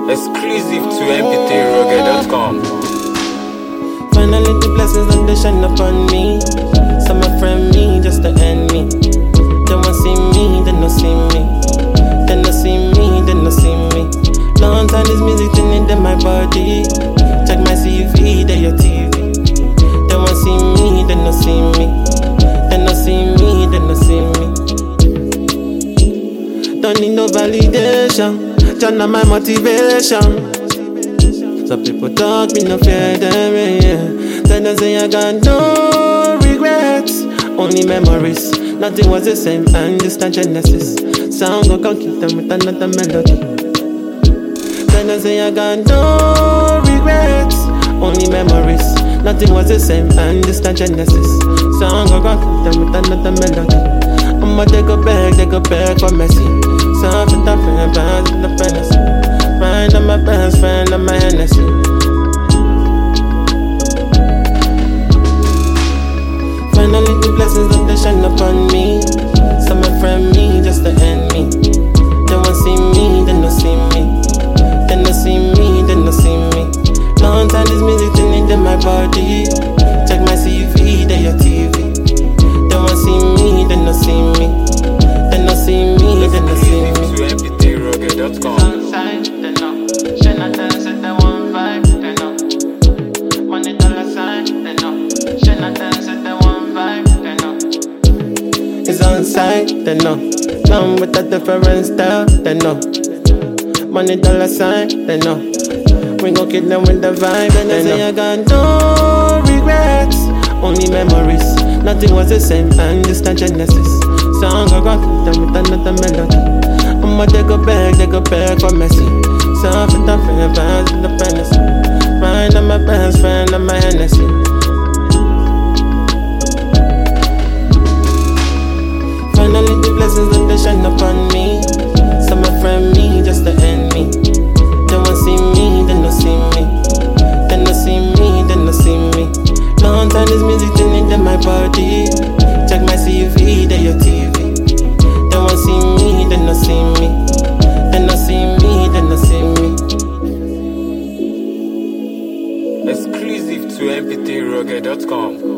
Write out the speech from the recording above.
Exclusive to mp3rugged.com. Finally the blessings and they shine upon me. Some are friend me just to end me. They want see me, they no see me. They no see me, they no see me. Long time this music thing in my body. Check my CV, they your TV. They want see me, they no see me. They no see me, they no see me. Don't need no validation. John my motivation. Some people talk, me no fear them, yeah. Then I say I got no regrets, only memories. Nothing was the same, I understand Genesis. Sound go can keep them with another melody. Then I say I got no regrets, only memories. Nothing was the same, I understand Genesis. Sound go can keep them with another melody. I'ma take a bag for Messi. Sound for the friend, bands in the fantasy. Find my best friend and my Hennessy. Finally the blessings that they shine upon me. Some are friend me just to end me. They want see me, they no see me. They no see me, they no see me. Long time this music thing in my body. Check my CV, they your TV. They want see me, they no see me. They no see me, they no see me. Exclusive to mp3rugged.com. It's on site, they know. Come with a different style, they know. Money dollar sign, they know. We gon' kill them with the vibe, they say I got no regrets, only memories. Nothing was the same, I understand Genesis. Song I got them with another melody. I'ma take a bag for Messi. Sound for the friend, bands in the fantasy. Find my best friend and my Hennessy. Finally the blessings that they shine upon me. Some are friend me just to end me. They want see me, they no see me. They no see me, they no see me. Long time this music thing in my body. Check my CV, they your TV. They want see me, they no see me. They no see me, they no see me. Exclusive to mp3rugged.com.